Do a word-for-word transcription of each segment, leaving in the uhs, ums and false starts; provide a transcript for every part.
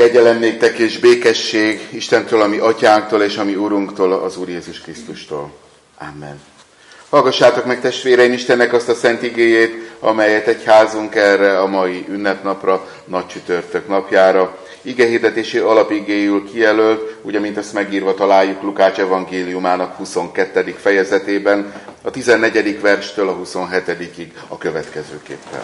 Kegyelem néktek és békesség Istentől, ami atyánktól és ami Urunktól, az Úr Jézus Krisztustól. Amen. Hallgassátok meg, testvéreim, Istennek azt a szent igéjét, amelyet egyházunk erre a mai ünnepnapra, nagy csütörtök napjára igehirdetési alapigéül kijelölt, ugye, mint ezt megírva találjuk Lukács evangéliumának huszonkettedik fejezetében, a tizennegyedik verstől a huszonhetedikig a következőképpen.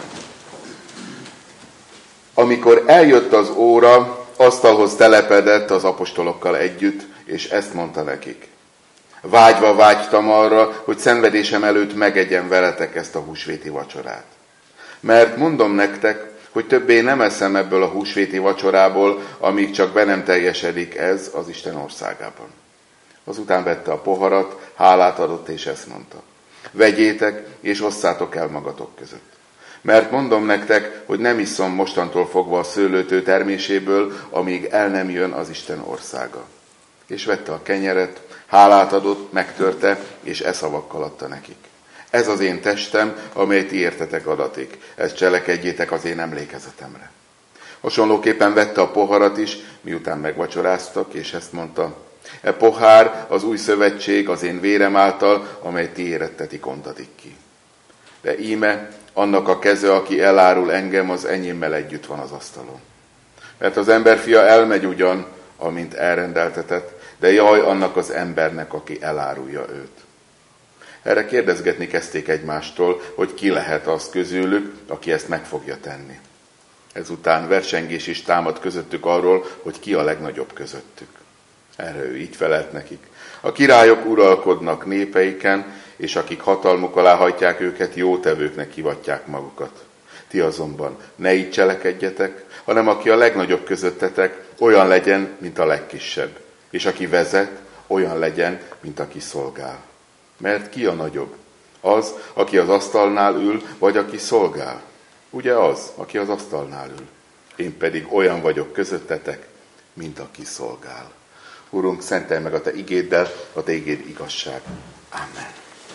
Amikor eljött az óra, asztalhoz telepedett az apostolokkal együtt, és ezt mondta nekik. Vágyva vágytam arra, hogy szenvedésem előtt megegyem veletek ezt a húsvéti vacsorát. Mert mondom nektek, hogy többé nem eszem ebből a húsvéti vacsorából, amíg csak be nem teljesedik ez az Isten országában. Azután vette a poharat, hálát adott, és ezt mondta. Vegyétek, és osszátok el magatok között. Mert mondom nektek, hogy nem iszom mostantól fogva a szőlőtő terméséből, amíg el nem jön az Isten országa. És vette a kenyeret, hálát adott, megtörte, és e szavakkal adta nekik. Ez az én testem, amely ti értetek adatik. Ezt cselekedjétek az én emlékezetemre. Hasonlóképpen vette a poharat is, miután megvacsoráztak, és ezt mondta. E pohár az új szövetség az én vérem által, amely ti érettetik ontatik ki. De íme, annak a keze, aki elárul engem, az enyémmel együtt van az asztalon. Mert az emberfia elmegy ugyan, amint elrendeltetett, de jaj annak az embernek, aki elárulja őt. Erre kérdezgetni kezdték egymástól, hogy ki lehet az közülük, aki ezt meg fogja tenni. Ezután versengés is támad közöttük arról, hogy ki a legnagyobb közöttük. Erre ő így felelt nekik. A királyok uralkodnak népeiken, és akik hatalmuk alá hajtják őket, jótevőknek hivatják magukat. Ti azonban ne így cselekedjetek, hanem aki a legnagyobb közöttetek, olyan legyen, mint a legkisebb. És aki vezet, olyan legyen, mint aki szolgál. Mert ki a nagyobb? Az, aki az asztalnál ül, vagy aki szolgál? Ugye az, aki az asztalnál ül. Én pedig olyan vagyok közöttetek, mint aki szolgál. Urunk, szentelj meg a te igéddel, a te igéd igazság. Amen.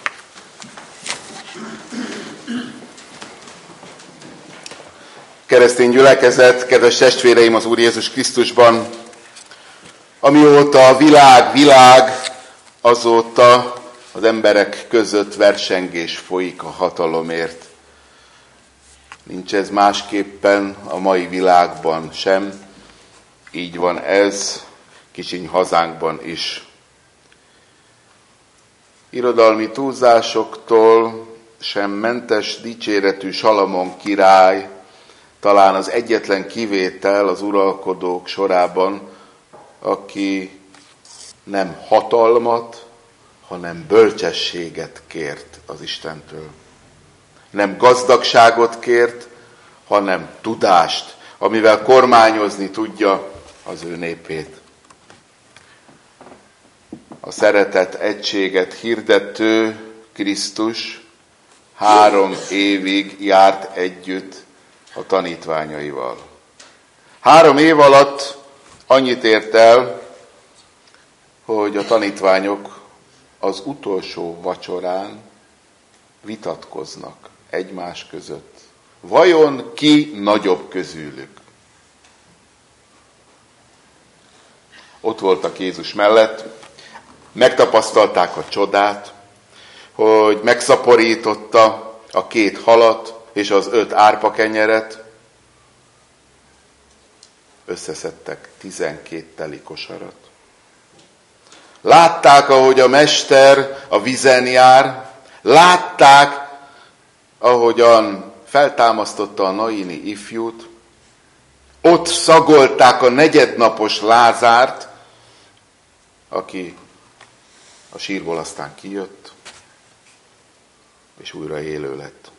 Keresztény gyülekezet, kedves testvéreim az Úr Jézus Krisztusban, amióta a világ világ, azóta az emberek között versengés folyik a hatalomért. Nincs ez másképpen a mai világban sem. Így van ez kicsiny hazánkban is. Irodalmi túlzásoktól sem mentes dicséretű Salamon király, talán az egyetlen kivétel az uralkodók sorában, aki nem hatalmat, hanem bölcsességet kért az Istentől. Nem gazdagságot kért, hanem tudást, amivel kormányozni tudja az ő népét. A szeretet egységet hirdető Krisztus három évig járt együtt a tanítványaival. Három év alatt annyit ért el, hogy a tanítványok az utolsó vacsorán vitatkoznak egymás között. Vajon ki nagyobb közülük? Ott voltak Jézus mellett, megtapasztalták a csodát, hogy megszaporította a két halat és az öt árpakenyeret, összeszedtek tizenkét teli kosarat. Látták, ahogy a mester a vízen jár, látták, ahogyan feltámasztotta a naini ifjút, ott szagolták a negyednapos Lázárt, aki a sírból aztán kijött, és újra élő lett.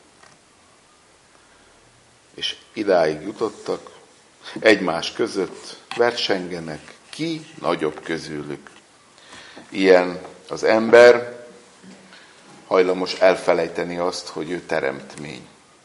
És idáig jutottak, egymás között versengenek, ki nagyobb közülük. Ilyen az ember, hajlamos elfelejteni azt, hogy ő teremtmény.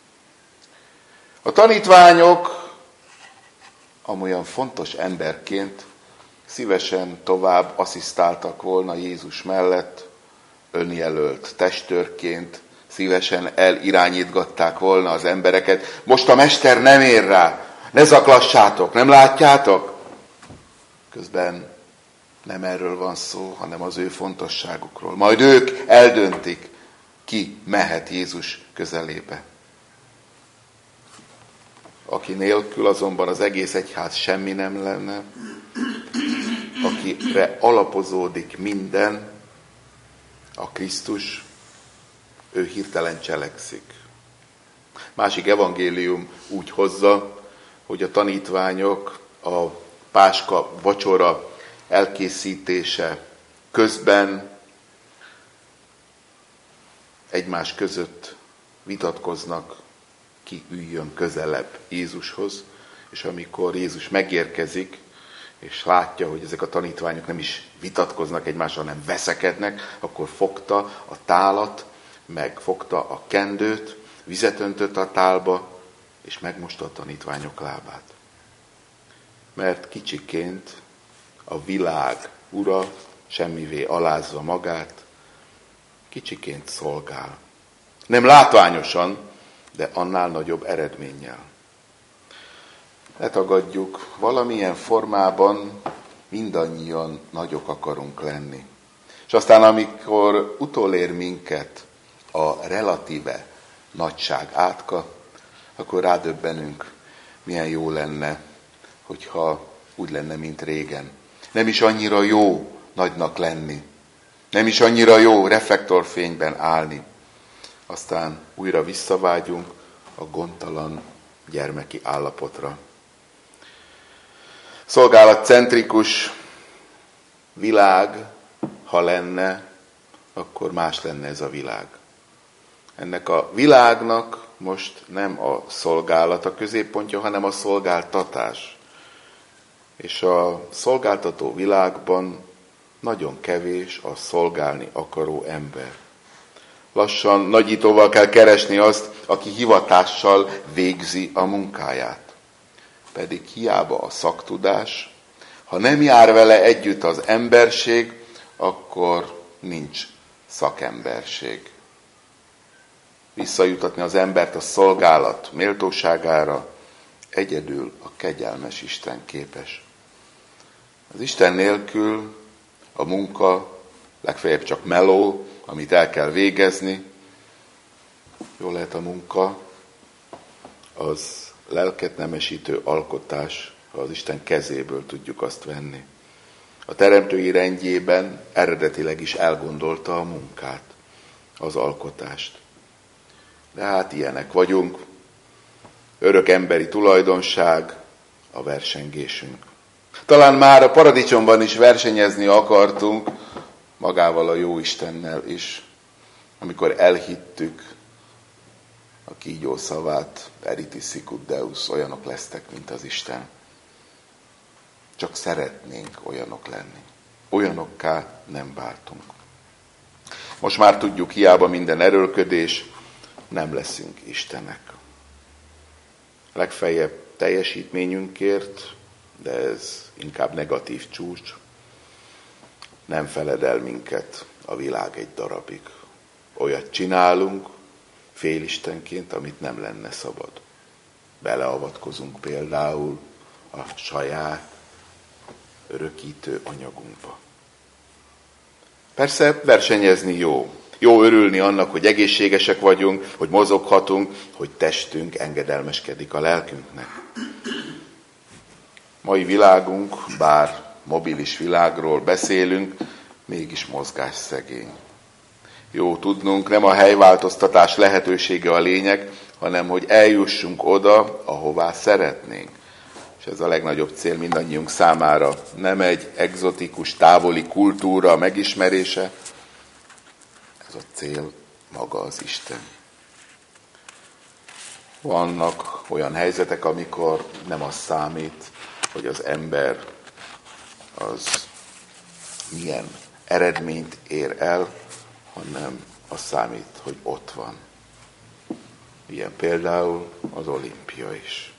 A tanítványok amolyan fontos emberként szívesen tovább asszisztáltak volna Jézus mellett, önjelölt testőrként, szívesen elirányítgatták volna az embereket. Most a mester nem ér rá, ne zaklassátok, nem látjátok? Közben nem erről van szó, hanem az ő fontosságukról. Majd ők eldöntik, ki mehet Jézus közelébe. Aki nélkül azonban az egész egyház semmi nem lenne, akire alapozódik minden, a Krisztus, ő hirtelen cselekszik. Másik evangélium úgy hozza, hogy a tanítványok a páska vacsora elkészítése közben egymás között vitatkoznak, ki üljön közelebb Jézushoz, és amikor Jézus megérkezik, és látja, hogy ezek a tanítványok nem is vitatkoznak egymással, hanem veszekednek, akkor fogta a tálat, meg fogta a kendőt, vizet öntött a tálba, és megmosta a tanítványok lábát. Mert kicsiként a világ ura, semmivé alázza magát, kicsiként szolgál. Nem látványosan, de annál nagyobb eredménnyel. Ne tagadjuk, valamilyen formában mindannyian nagyok akarunk lenni. És aztán, amikor utolér minket a relatíve nagyság átka, akkor rádöbbenünk, milyen jó lenne, hogyha úgy lenne, mint régen. Nem is annyira jó nagynak lenni. Nem is annyira jó reflektorfényben állni. Aztán újra visszavágyunk a gondtalan gyermeki állapotra. Szolgálatcentrikus világ, ha lenne, akkor más lenne ez a világ. Ennek a világnak most nem a szolgálat a középpontja, hanem a szolgáltatás. És a szolgáltató világban nagyon kevés a szolgálni akaró ember. Lassan nagyítóval kell keresni azt, aki hivatással végzi a munkáját. Pedig hiába a szaktudás, ha nem jár vele együtt az emberség, akkor nincs szakemberség. Visszajutatni az embert a szolgálat méltóságára, egyedül a kegyelmes Isten képes. Az Isten nélkül a munka legfeljebb csak meló, amit el kell végezni. Jól lehet, a munka az lelket nemesítő alkotás, ha az Isten kezéből tudjuk azt venni. A teremtői rendjében eredetileg is elgondolta a munkát, az alkotást. De hát ilyenek vagyunk, örök emberi tulajdonság, a versengésünk. Talán már a paradicsomban is versenyezni akartunk, magával a jó Istennel is, amikor elhittük a kígyó szavát, eritis sicut Deus, olyanok lesztek, mint az Isten. Csak szeretnénk olyanok lenni. Olyanokká nem váltunk. Most már tudjuk, hiába minden erőlködés, nem leszünk Istenek. Legfeljebb teljesítményünkért, de ez inkább negatív csúcs, nem feled el minket a világ egy darabig. Olyat csinálunk, félistenként, amit nem lenne szabad. Beleavatkozunk például a saját örökítő anyagunkba. Persze versenyezni jó. Jó örülni annak, hogy egészségesek vagyunk, hogy mozoghatunk, hogy testünk engedelmeskedik a lelkünknek. Mai világunk, bár mobilis világról beszélünk, mégis mozgásszegény. Jó tudnunk, nem a helyváltoztatás lehetősége a lényeg, hanem hogy eljussunk oda, ahová szeretnénk. És ez a legnagyobb cél mindannyiunk számára. Nem egy egzotikus, távoli kultúra megismerése, ez a cél maga az Isten. Vannak olyan helyzetek, amikor nem az számít, hogy az ember az milyen eredményt ér el, hanem az számít, hogy ott van. Ilyen például az olimpia is.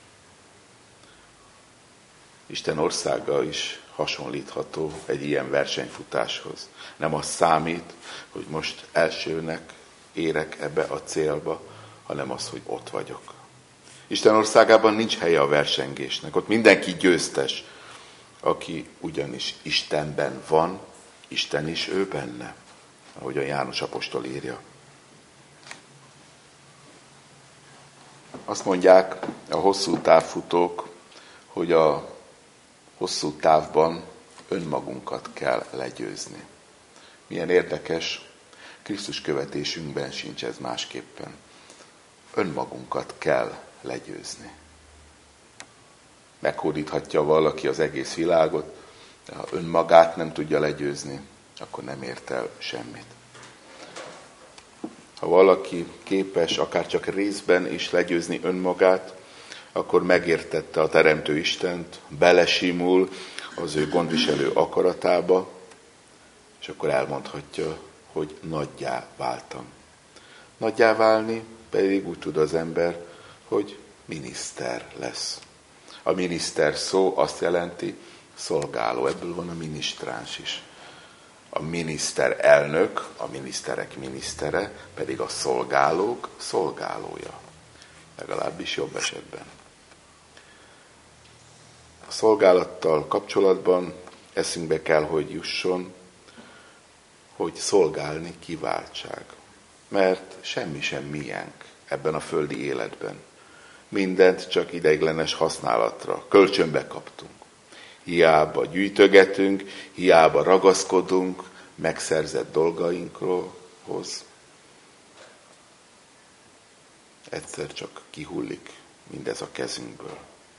Isten országa is hasonlítható egy ilyen versenyfutáshoz. Nem az számít, hogy most elsőnek érek ebbe a célba, hanem az, hogy ott vagyok. Isten országában nincs helye a versengésnek, ott mindenki győztes. aki ugyanis Istenben van, Isten is ő benne, ahogy a János apostol írja. Azt mondják a hosszú távfutók, hogy a hosszú távban önmagunkat kell legyőzni. Milyen érdekes, Krisztus követésünkben sincs ez másképpen. Önmagunkat kell legyőzni. Meghódíthatja valaki az egész világot, de ha önmagát nem tudja legyőzni, akkor nem ért el semmit. Ha valaki képes akár csak részben is legyőzni önmagát, akkor megértette a Teremtő Istent, belesimul az ő gondviselő akaratába, és akkor elmondhatja, hogy nagyjá váltam. Nagyjá válni pedig úgy tud az ember, hogy miniszter lesz. A miniszter szó azt jelenti, szolgáló, ebből van a minisztráns is. A miniszterelnök, a miniszterek minisztere, pedig a szolgálók szolgálója. Legalábbis jobb esetben. A szolgálattal kapcsolatban eszünkbe kell, hogy jusson, hogy szolgálni kiváltság. Mert semmi sem miénk ebben a földi életben. Mindent csak ideiglenes használatra, kölcsönbe kaptunk. Hiába gyűjtögetünk, hiába ragaszkodunk megszerzett dolgainkhoz. Egyszer csak kihullik mindez a kezünkből.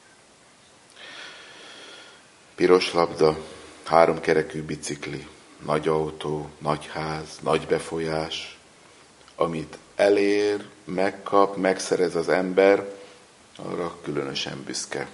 Piros labda, háromkerekű bicikli, nagy autó, nagy ház, nagy befolyás, amit elér, megkap, megszerez az ember, arra különösen büszke.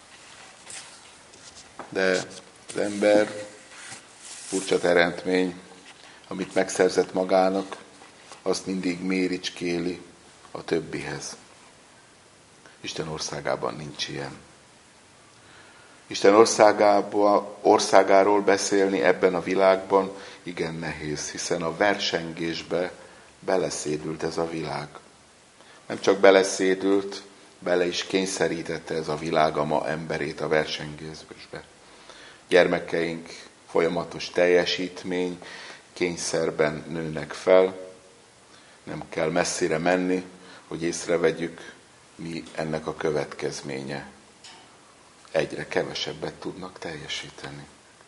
De az ember furcsa teremtmény, amit megszerzett magának, azt mindig méricskéli a többihez. Isten országában nincs ilyen. Isten országába, országáról beszélni ebben a világban igen nehéz, hiszen a versengésbe beleszédült ez a világ. Nem csak beleszédült, bele is kényszerítette ez a világ a ma emberét a versengésbe. Gyermekeink folyamatos teljesítmény, kényszerben nőnek fel, nem kell messzire menni, hogy észrevegyük, mi ennek a következménye. Egyre kevesebbet tudnak teljesíteni.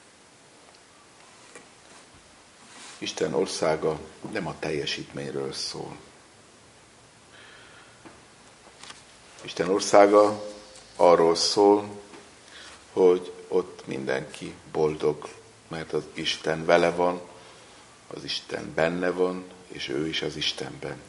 Isten országa nem a teljesítményről szól. Isten országa arról szól, hogy ott mindenki boldog, mert az Isten vele van, az Isten benne van, és ő is az Istenben.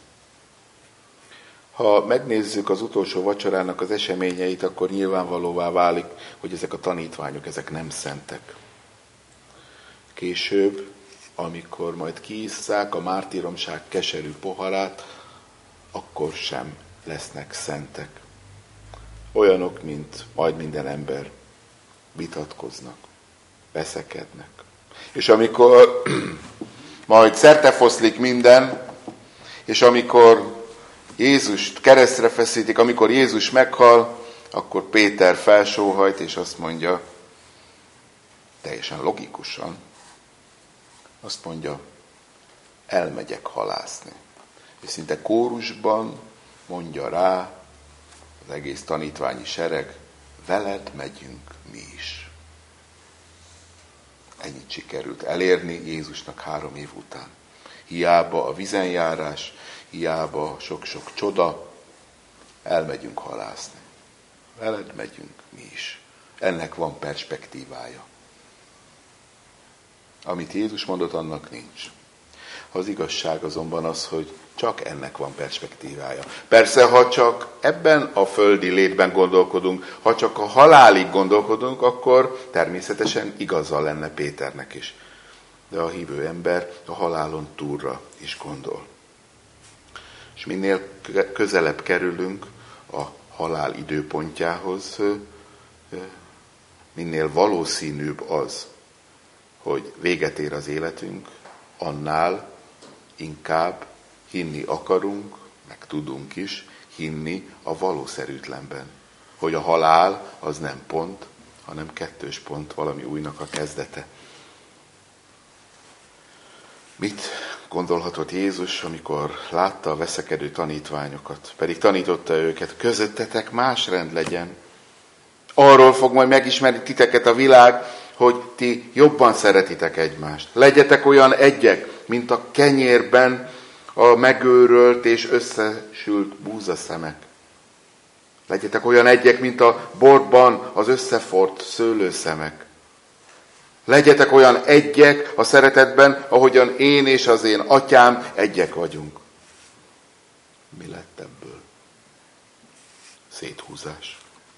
Ha megnézzük az utolsó vacsorának az eseményeit, akkor nyilvánvalóvá válik, hogy ezek a tanítványok, ezek nem szentek. Később, amikor majd kiisszák a mártíromság keserű poharát, akkor sem lesznek szentek. Olyanok, mint majd minden ember, vitatkoznak, veszekednek. És amikor majd szertefoszlik minden, és amikor Jézust keresztre feszítik, amikor Jézus meghal, akkor Péter felsóhajt, és azt mondja, teljesen logikusan, azt mondja, elmegyek halászni. És szinte kórusban mondja rá az egész tanítványi sereg, veled megyünk mi is. Ennyit sikerült elérni Jézusnak három év után. Hiába a vizenjárás, hiába sok-sok csoda, elmegyünk halászni. Veled megyünk mi is. Ennek van perspektívája. Amit Jézus mondott, annak nincs. Az igazság azonban az, hogy csak ennek van perspektívája. Persze, ha csak ebben a földi létben gondolkodunk, ha csak a halálig gondolkodunk, akkor természetesen igaza lenne Péternek is. De a hívő ember a halálon túlra is gondol. És minél közelebb kerülünk a halál időpontjához, minél valószínűbb az, hogy véget ér az életünk, annál inkább hinni akarunk, meg tudunk is hinni a valószerűtlenben. Hogy a halál az nem pont, hanem kettős pont, valami újnak a kezdete. Mit gondolhatott Jézus, amikor látta a veszekedő tanítványokat? Pedig tanította őket, közöttetek más rend legyen. Arról fog majd megismerni titeket a világ, hogy ti jobban szeretitek egymást. Legyetek olyan egyek, mint a kenyérben a megőrölt és összesült búzaszemek. Legyetek olyan egyek, mint a borban az összefort szőlőszemek. Legyetek olyan egyek a szeretetben, ahogyan én és az én atyám egyek vagyunk. Mi lett ebből? Széthúzás.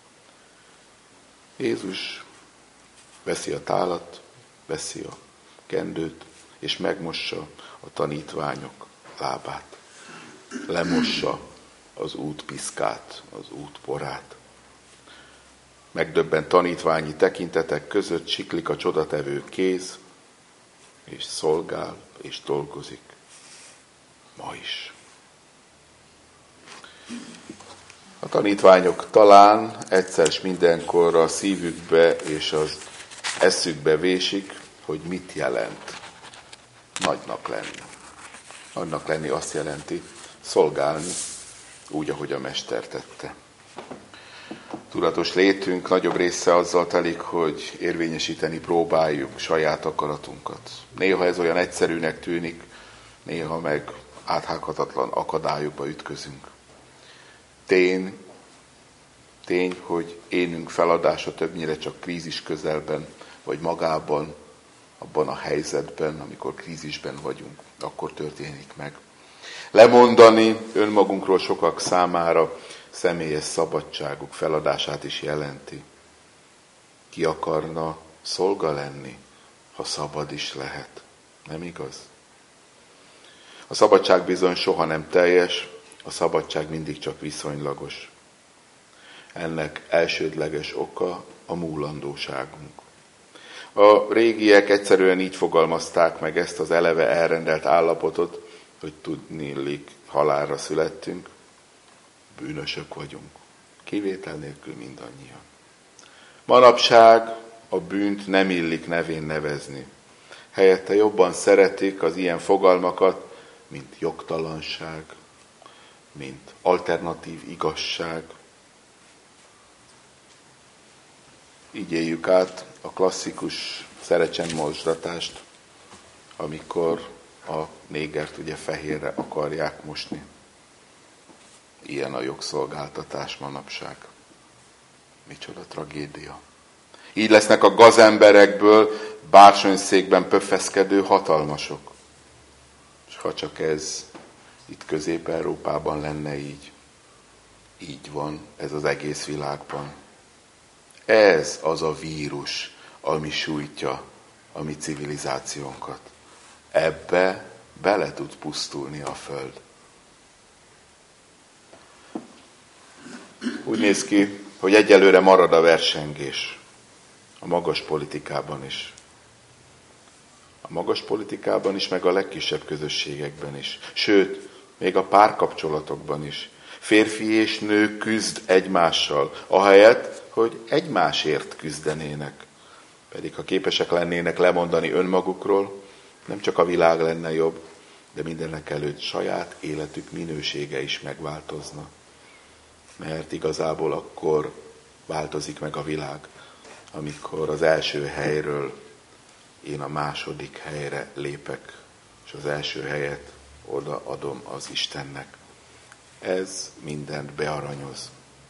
Jézus veszi a tálat, veszi a kendőt, és megmossa a tanítványok lábát. Lemossa az út piszkát, az út porát. Megdöbbent tanítványi tekintetek között siklik a csodatevő kéz, és szolgál, és dolgozik. Ma is. A tanítványok talán egyszer s mindenkorra a szívükbe és az eszükbe vésik, hogy mit jelent nagynak lenni. Nagynak lenni azt jelenti, szolgálni úgy, ahogy a Mester tette. Tudatos létünk nagyobb része azzal telik, hogy érvényesíteni próbáljuk saját akaratunkat. Néha ez olyan egyszerűnek tűnik, néha meg áthághatatlan akadályokba ütközünk. Tény, tény, hogy énünk feladása többnyire csak krízis közelben, vagy magában, abban a helyzetben, amikor krízisben vagyunk, akkor történik meg. Lemondani önmagunkról sokak számára személyes szabadságuk feladását is jelenti. Ki akarna szolga lenni, ha szabad is lehet. Nem igaz? A szabadság bizony soha nem teljes, a szabadság mindig csak viszonylagos. Ennek elsődleges oka a múlandóságunk. A régiek egyszerűen így fogalmazták meg ezt az eleve elrendelt állapotot, hogy tudniillik halálra születtünk, bűnösök vagyunk. Kivétel nélkül mindannyian. Manapság a bűnt nem illik nevén nevezni. Helyette jobban szeretik az ilyen fogalmakat, mint jogtalanság, mint alternatív igazság. Így éljük át a klasszikus szerecsenmosdatást, amikor a négert ugye fehérre akarják mosni. Ilyen a jogszolgáltatás manapság. Micsoda tragédia. Így lesznek a gazemberekből bársonyszékben pöffeszkedő hatalmasok. És ha csak ez itt Közép-Európában lenne így, így van ez az egész világban. Ez az a vírus, ami sújtja a mi civilizációnkat. Ebbe bele tud pusztulni a Föld. Úgy néz ki, hogy egyelőre marad a versengés a magas politikában is. A magas politikában is, meg a legkisebb közösségekben is. Sőt, még a párkapcsolatokban is. Férfi és nő küzd egymással, ahelyett, hogy egymásért küzdenének. Pedig ha képesek lennének lemondani önmagukról, nem csak a világ lenne jobb, de mindenek előtt saját életük minősége is megváltozna. Mert igazából akkor változik meg a világ, amikor az első helyről én a második helyre lépek, és az első helyet odaadom az Istennek. Ez mindent bearanyoz.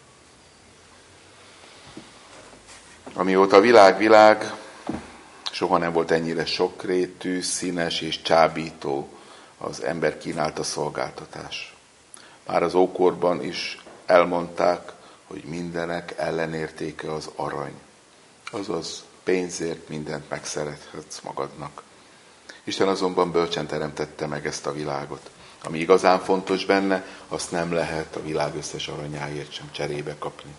Amióta a világ világ, soha nem volt ennyire sokrétű, színes és csábító az ember kínálta szolgáltatás. Már az ókorban is elmondták, hogy mindenek ellenértéke az arany. Azaz pénzért mindent megszerethetsz magadnak. Isten azonban bölcsen teremtette meg ezt a világot. Ami igazán fontos benne, azt nem lehet a világ összes aranyáért sem cserébe kapni.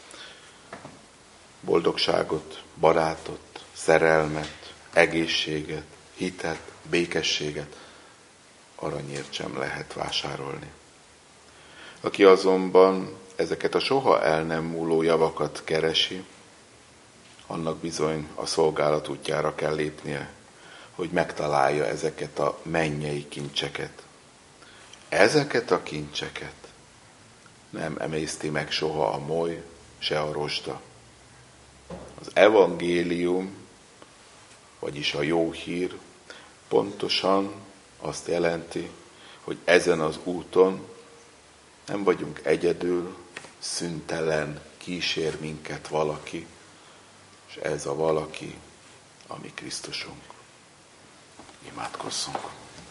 Boldogságot, barátot, szerelmet, egészséget, hitet, békességet aranyért sem lehet vásárolni. Aki azonban ezeket a soha el nem múló javakat keresi, annak bizony a szolgálat útjára kell lépnie, hogy megtalálja ezeket a mennyei kincseket. Ezeket a kincseket nem emészti meg soha a moly, se a rozsda. Az evangélium, vagyis a jó hír pontosan azt jelenti, hogy ezen az úton nem vagyunk egyedül, szüntelen kísér minket valaki, és ez a valaki a mi Krisztusunk. Imádkozzunk!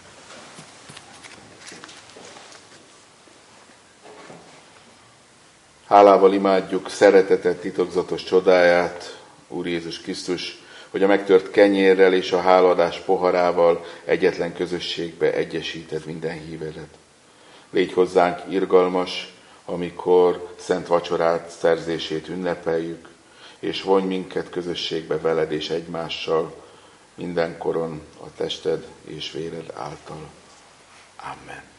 Hálával imádjuk szeretetet titokzatos csodáját, Úr Jézus Krisztus, hogy a megtört kenyérrel és a hálaadás poharával egyetlen közösségbe egyesíted minden hívedet. Légy hozzánk irgalmas, amikor szent vacsorát szerzését ünnepeljük, és vonj minket közösségbe veled és egymással, mindenkoron a tested és véred által. Amen.